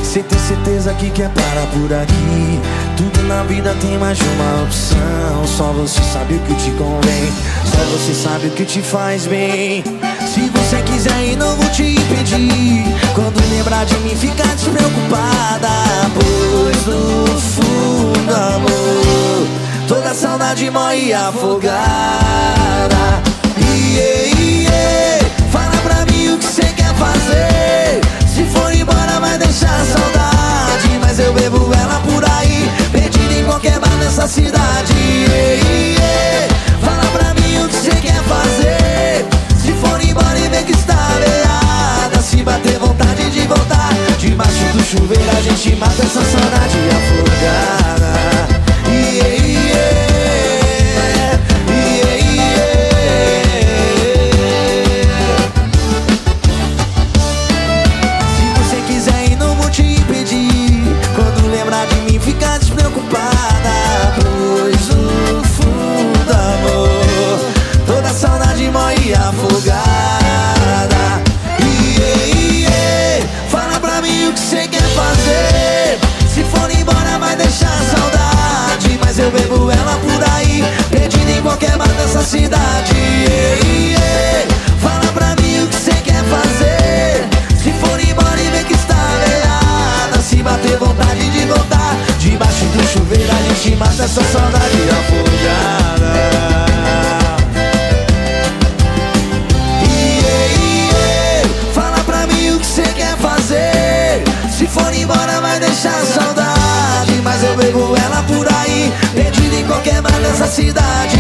Cê tem certeza que quer parar por aqui? Tudo na vida tem mais de uma opção. Só você sabe o que te convém, só você sabe o que te faz bem. Se você quiser ir, não vou te impedir. Quando lembrar de mim, fica despreocupada, pois no fundo, amor, toda saudade morre afogada. Fala pra mim o que cê quer fazer. Se for embora vai deixar saudade, mas eu bebo ela por aí, perdido em qualquer bar dessa cidade. Fala pra mim o que cê quer fazer. Se for embora e ver que está beada, se bater vontade de voltar, debaixo do chuveiro a gente mata essa saudade afogada. Fica despreocupada, pois no fundo, amor, toda saudade morre afogada. Fala pra mim o que cê quer fazer. Se for embora vai deixar saudade, mas eu bebo ela por aí, perdido em qualquer bar dessa cidade. Fala pra mim o que cê quer fazer. Se for embora e ver que está veada, se bater vontade de voltar, debaixo do chuveiro a gente mata essa saudade afogada. Fala pra mim o que cê quer fazer. Se for embora vai deixar saudade, mas eu bebo ela por aí, perdido em qualquer bar dessa cidade.